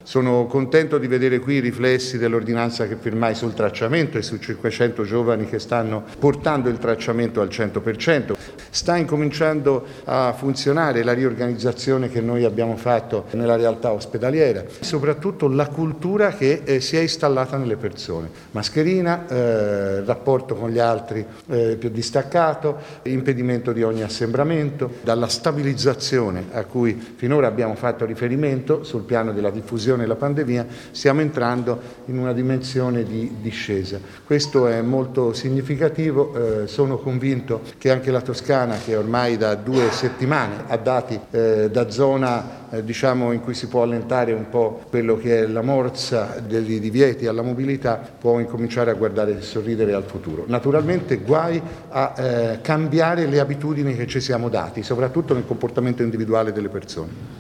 Sono contento di vedere qui i riflessi dell'ordinanza che firmai sul tracciamento e su 500 giovani che stanno portando il tracciamento al 100%. Sta incominciando a funzionare la riorganizzazione che noi abbiamo fatto nella realtà ospedaliera, soprattutto la cultura che si è installata nelle persone. Mascherina, rapporto con gli altri più distaccato, impedimento di ogni assembramento, dalla stabilizzazione a cui finora abbiamo fatto riferimento sul piano della diffusione della pandemia, stiamo entrando in una dimensione di discesa. Questo è molto significativo, sono convinto che anche la Toscana, che ormai da 2 settimane ha dati da zona in cui si può allentare un po' quello che è la morsa degli divieti alla mobilità, può incominciare a guardare e sorridere al futuro. Naturalmente guai a cambiare le abitudini che ci siamo dati, soprattutto nel comportamento individuale delle persone.